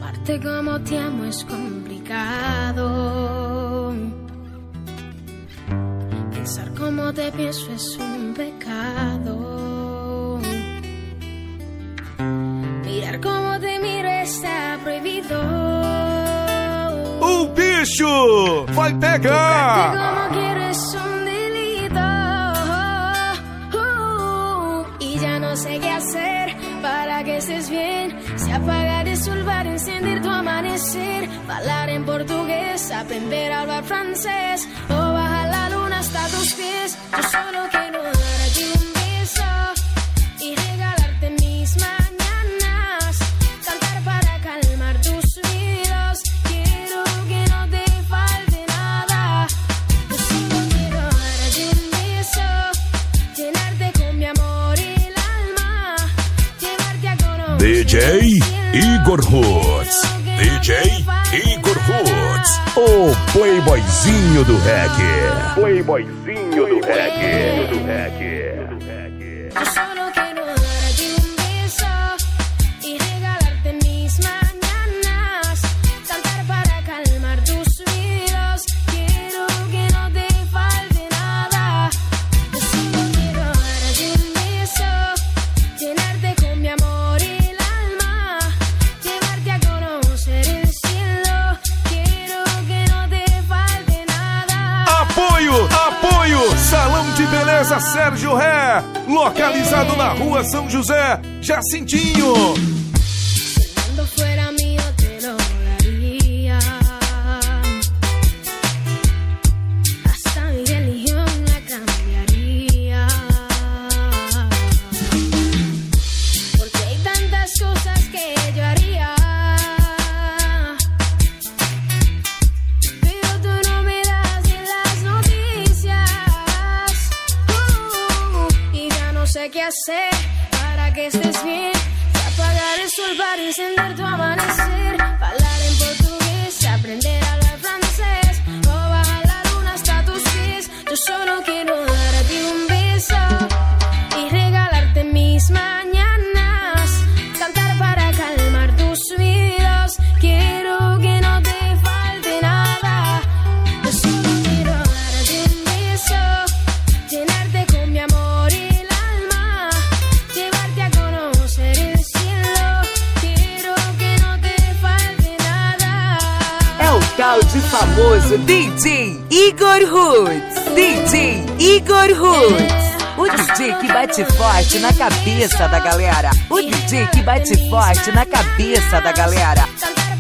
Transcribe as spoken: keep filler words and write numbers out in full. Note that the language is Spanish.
Amarte como te amo es complicado. Pensar como te pienso es un pecado. Mirar como te miro está prohibido. O bicho vai pegar. Como quiero es un delito. Uh, y ya no sé qué hacer para que estés bien. Se apaga, disolver, encender tu amanecer. Hablar en portugués, aprender a hablar francés. O bajar la luna hasta tus pies. Yo solo quiero darte un beso y regalarte mis mañanas. Cantar para calmar tus oídos. Quiero que no te falte nada. Yo solo quiero darte un beso, llenarte con mi amor y el alma, llevarte a conocer D J Igor Roots. D J Igor Roots. O playboyzinho do reggae. Playboyzinho do reggae. Do reggae. Yo solo quiero darte un beso y regalarte mis mañanas. Cantar para calmar tus oídos. Quiero que no te falte nada. Yo solo quiero darte un beso, llenarte con mi amor y el alma, llevarte a conocer el cielo. Quiero que no te falte nada. Apoio, apoio, Salão de Beleza Sérgio Ré, localizado na Rua São José, Jacintinho. Si el mundo fuera mío te lo daría. Hasta mi religión la cambiaría. Porque hay tantas cosas que yo haría, pero tú no me das en las noticias. Uh, y ya no sé qué hacer para que estés bien. Apagar, resolver, encender tu amanecer. Hablar en portugués, aprender a hablar francés. O bajar la luna hasta tus pies. Yo solo quiero darte un beso y regalarte mis mañanas. Cantar para calmar tus oídos. Quiero que no te falte nada. Yo solo quiero darte un beso, llenarte con mi amor y el alma, llevarte a conocer el cielo. Quiero que no te falte nada. É o tal de famoso D J Igor Roots. D J Igor Roots. O D J que bate forte na cabeça da galera. O D J que bate forte na cabeça da galera. Cantar